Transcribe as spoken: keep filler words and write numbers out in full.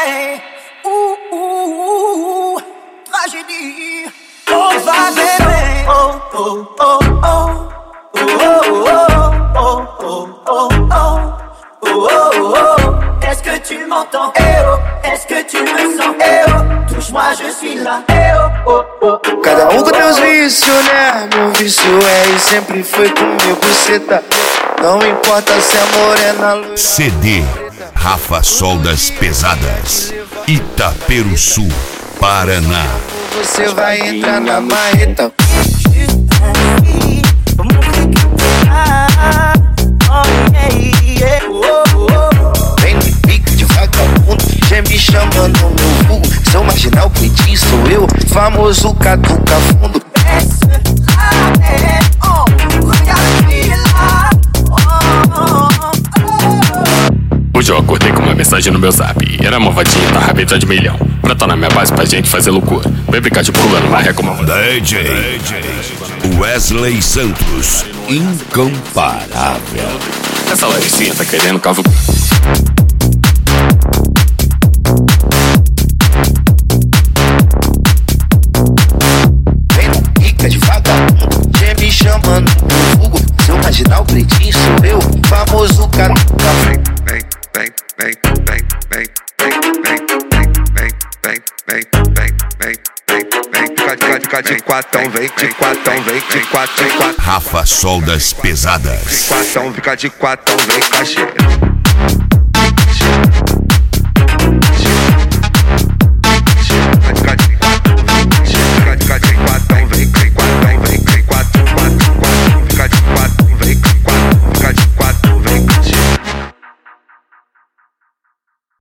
bem. Uh, uh, uh, tragédie. On va bébé. Oh, oh, oh, oh. Oh, oh, oh, oh, oh, oh, oh. Oh, oh, oh. Est-ce que tu m'entends? Eh oh. Est-ce que tu me sens? Eh oh. Touche-moi, je suis là. Eh oh, oh, oh. Cada um com teus vícios, né? Meu vício é e sempre foi comer buceta. Não importa se é morena, loira. C D Rafa Soldas Pesadas, Itaperuçu, Paraná. Você vai entrar na marreta. Vem no pique de vagabundo, já me chamando no meu vulgo. Seu marginal peitinho sou eu, famoso caduca fundo. Hoje eu acordei com uma mensagem no meu zap. Era uma vadinha da rabeta de milhão. Pra tá na minha base pra gente fazer loucura. Vem brincar de pula no maré como uma D J Wesley Santos, incomparável. Essa Laricinha tá querendo cavo. Vem no pica de vagabundo, já me chamando no vulgo. Seu marginal pretinho sou eu, famoso caduca fundo. Vem, vem, vem, vem, vem, vem, vem, vem, vem, vem, vem, vem, vem, vem, fica de fica de quatão, vem de quatão, vem de quatão, quatão. Rafa Soldas Pesadas. Quatão, fica de quatão, vem caixeira.